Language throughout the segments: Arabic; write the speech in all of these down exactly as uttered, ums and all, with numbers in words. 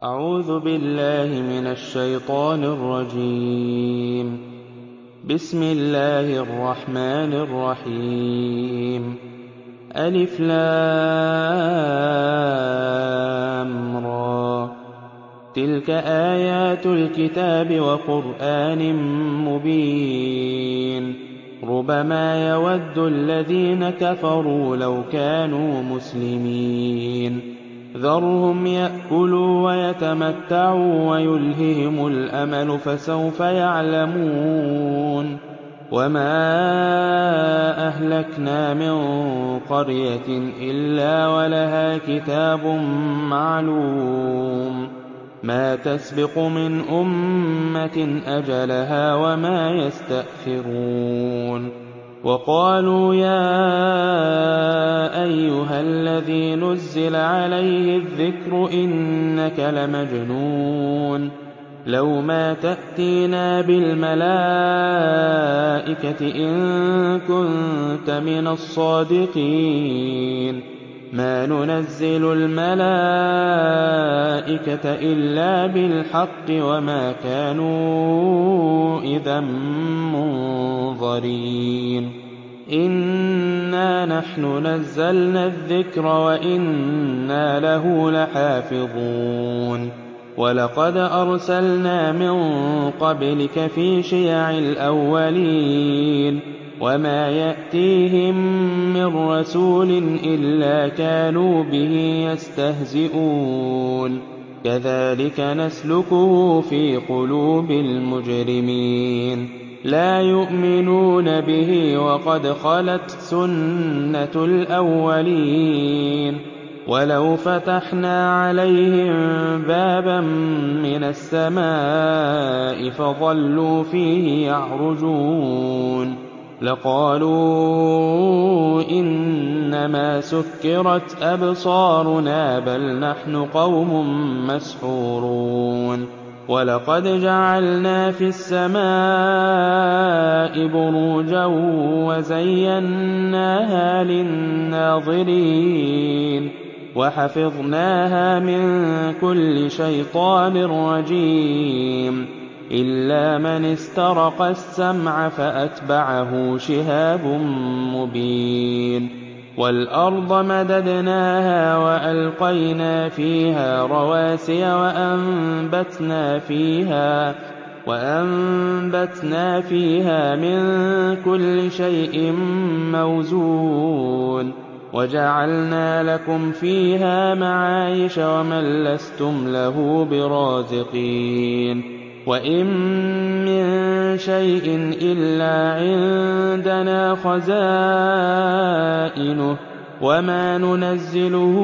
أعوذ بالله من الشيطان الرجيم. بسم الله الرحمن الرحيم. ألف لام را. تلك آيات الكتاب وقرآن مبين. ربما يود الذين كفروا لو كانوا مسلمين. ذرهم يأكلوا ويتمتعوا ويلههم الأمل فسوف يعلمون. وما أهلكنا من قرية إلا ولها كتاب معلوم ما تسبق من أمة أجلها وما يستأخرون. وقالوا يا أيها الذي نزل عليه الذكر إنك لمجنون لو ما تأتينا بالملائكة إن كنت من الصادقين. ما ننزل الملائكة إلا بالحق وما كانوا إذا منظرين. إنا نحن نزلنا الذكر وإنا له لحافظون. ولقد أرسلنا من قبلك في شيع الأولين وما يأتيهم من رسول إلا كانوا به يستهزئون. كذلك نسلكه في قلوب المجرمين. لا يؤمنون به وقد خلت سنة الأولين. ولو فتحنا عليهم بابا من السماء فظلوا فيه يعرجون لقالوا إنما سكرت أبصارنا بل نحن قوم مسحورون. ولقد جعلنا في السماء بروجا وزيناها للناظرين وحفظناها من كل شيطان رجيم إلا من استرق السمع فأتبعه شهاب مبين. والأرض مددناها وألقينا فيها رواسي وأنبتنا فيها وأنبتنا فيها من كل شيء موزون وجعلنا لكم فيها معايش ومن لستم له برازقين. وإن من شيء إلا عندنا خزائنه وما ننزله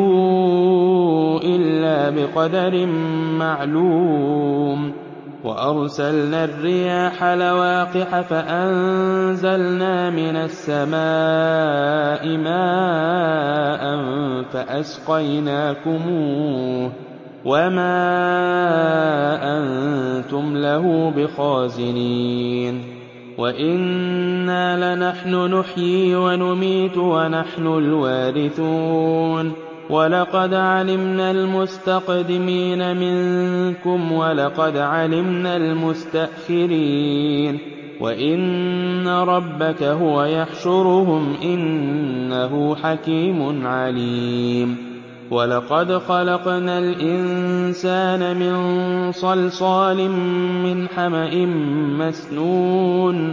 إلا بقدر معلوم. وأرسلنا الرياح لواقح فأنزلنا من السماء ماء فأسقيناكموه وما أنتم له بخازنين. وإنا لنحن نحيي ونميت ونحن الوارثون. ولقد علمنا المستقدمين منكم ولقد علمنا المستأخرين. وإن ربك هو يحشرهم إنه حكيم عليم. ولقد خلقنا الإنسان من صلصال من حمأ مسنون.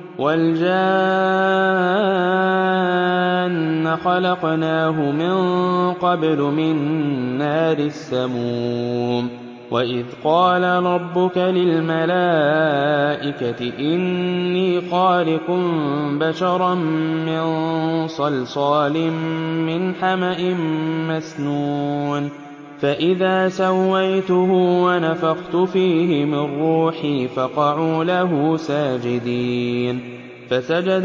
والجان خلقناه من قبل من نار السموم. وإذ قال ربك للملائكة إني خالق بشرا من صلصال من حمأ مسنون. فإذا سويته ونفخت فيه من روحي فقعوا له ساجدين. فسجد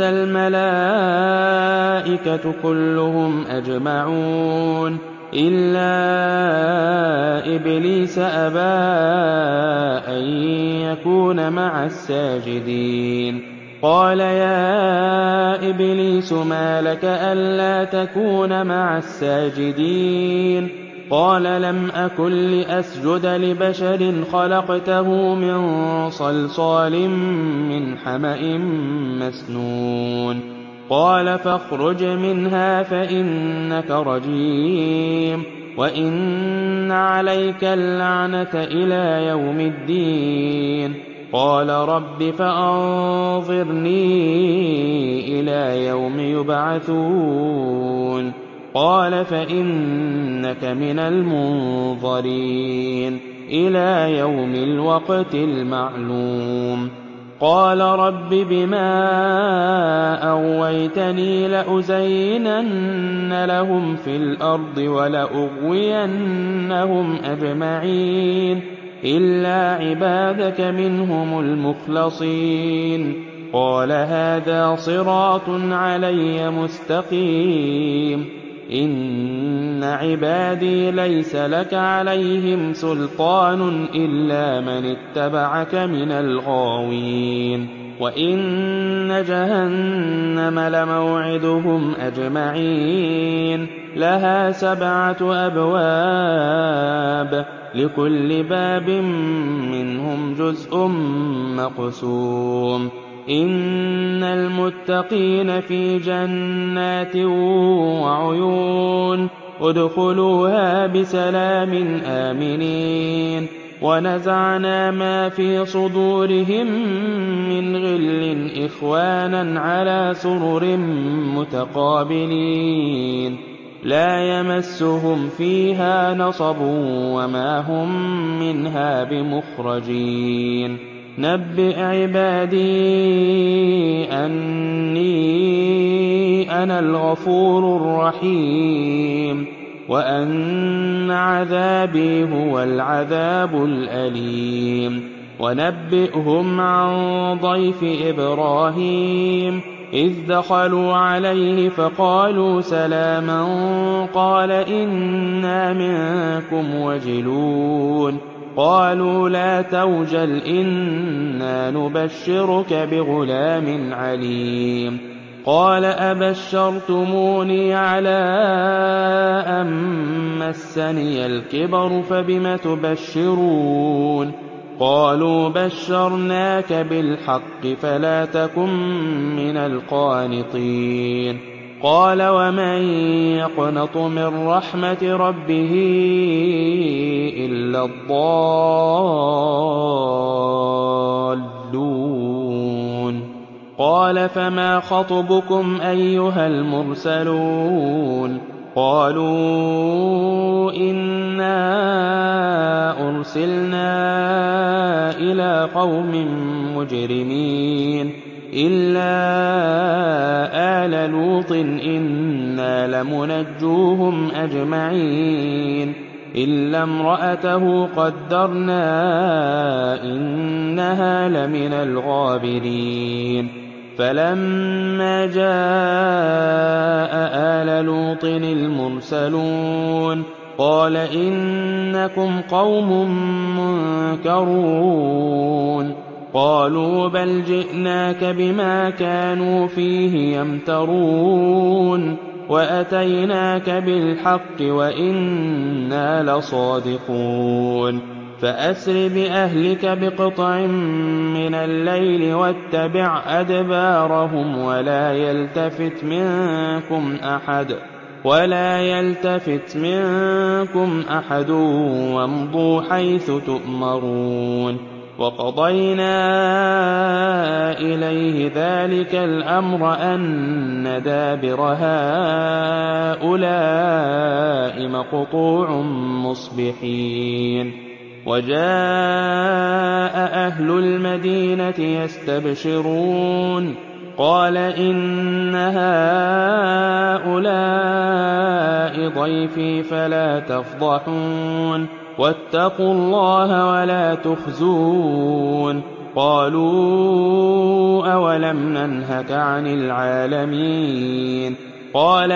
الملائكة كلهم أجمعون إلا إبليس أبى أن يكون مع الساجدين. قال يا إبليس ما لك ألا تكون مع الساجدين قال لم أكن لأسجد لبشر خلقته من صلصال من حمأ مسنون قال فاخرج منها فإنك رجيم وإن عليك اللعنة إلى يوم الدين قال رب فأنظرني إلى يوم يبعثون قال فإنك من المنظرين إلى يوم الوقت المعلوم قال رب بما أغويتني لأزينن لهم في الأرض ولأغوينهم أجمعين إلا عبادك منهم المخلصين قال هذا صراط علي مستقيم إن عبادي ليس لك عليهم سلطان إلا من اتبعك من الغاوين وإن جهنم لموعدهم أجمعين لها سبعة أبواب لكل باب منهم جزء مقسوم إن المتقين في جنات وعيون ادخلوها بسلام آمنين ونزعنا ما في صدورهم من غل إخوانا على سرر متقابلين لا يمسهم فيها نصب وما هم منها بمخرجين نبئ عبادي أني أنا الغفور الرحيم وأن عذابي هو العذاب الأليم ونبئهم عن ضيف إبراهيم إذ دخلوا عليه فقالوا سلاما قال إنا منكم وجلون قالوا لا توجل إنا نبشرك بغلام عليم قال أبشرتموني على أن مسني الكبر فبم تبشرون قالوا بشرناك بالحق فلا تكن من القانطين قال ومن يقنط من رحمة ربه إلا الضالون قال فما خطبكم أيها المرسلون قالوا إنا أرسلنا إلى قوم مجرمين إلا آل لوط إنا لمنجوهم أجمعين إلا امرأته قدرنا إنها لمن الغابرين فلما جاء آل لوط المرسلون قال إنكم قوم منكرون قالوا بل جئناك بما كانوا فيه يمترون وأتيناك بالحق وإنا لصادقون فأسر بأهلك بقطع من الليل واتبع أدبارهم ولا يلتفت منكم أحد ولا يلتفت منكم أحد وامضوا حيث تؤمرون وقضينا إليه ذلك الأمر أن دابر هؤلاء مقطوع مصبحين وجاء أهل المدينة يستبشرون قال إن هؤلاء ضيفي فلا تفضحون واتقوا الله ولا تخزون قالوا أولم ننهك عن العالمين قال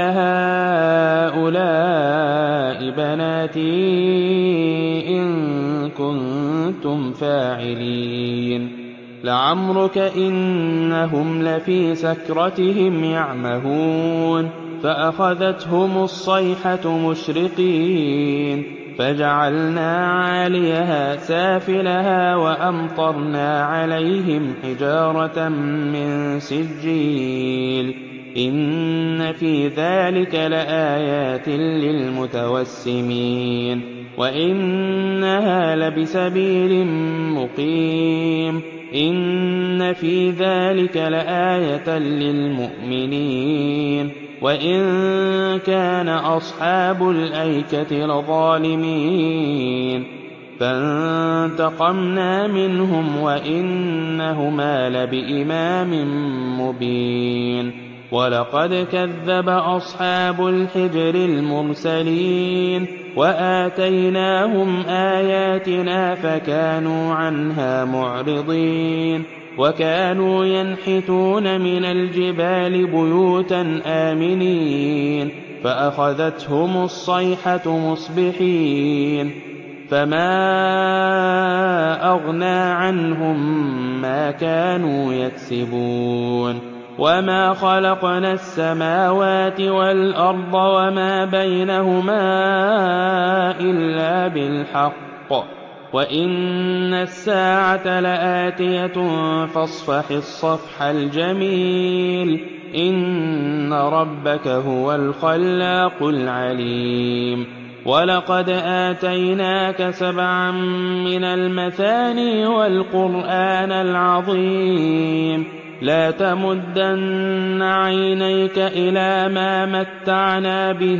هؤلاء بناتي إن كنتم فاعلين لعمرك إنهم لفي سكرتهم يعمهون فأخذتهم الصيحة مشرقين فجعلنا عاليها سافلها وأمطرنا عليهم حجارة من سجيل إن في ذلك لآيات للمتوسمين وإنها لبسبيل مقيم إن في ذلك لآية للمؤمنين وإن كان أصحاب الأيكة لظالمين فانتقمنا منهم وإنهما لبإمام مبين ولقد كذب أصحاب الحجر المرسلين وآتيناهم آياتنا فكانوا عنها معرضين وكانوا ينحتون من الجبال بيوتا آمنين فأخذتهم الصيحة مصبحين فما أغنى عنهم ما كانوا يكسبون وما خلقنا السماوات والأرض وما بينهما إلا بالحق وإن الساعة لآتية فاصفح الصفح الجميل إن ربك هو الخلاق العليم ولقد آتيناك سبعا من المثاني والقرآن العظيم لا تمدن عينيك إلى ما متعنا به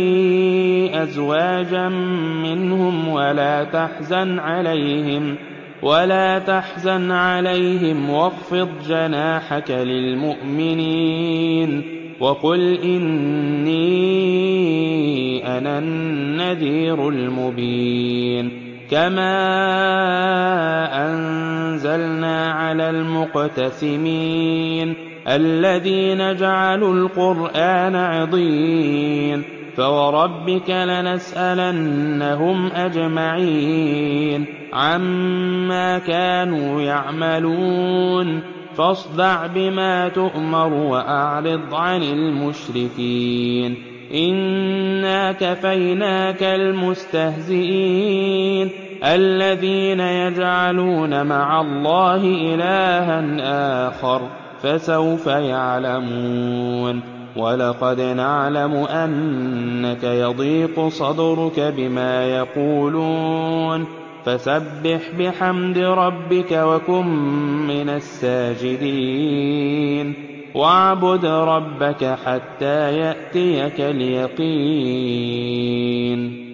أزواجا منهم ولا تحزن عليهم ولا تحزن عليهم واخفض جناحك للمؤمنين وقل إني أنا النذير المبين كما أنزلنا على المقتسمين الذين جعلوا القرآن عضين فوربك لنسألنهم أجمعين عما كانوا يعملون فاصدع بما تؤمر وأعرض عن المشركين إنا كفيناك المستهزئين الذين يجعلون مع الله إلها آخر فسوف يعلمون ولقد نعلم أنك يضيق صدرك بما يقولون فسبح بحمد ربك وكن من الساجدين واعبد ربك حتى يأتيك اليقين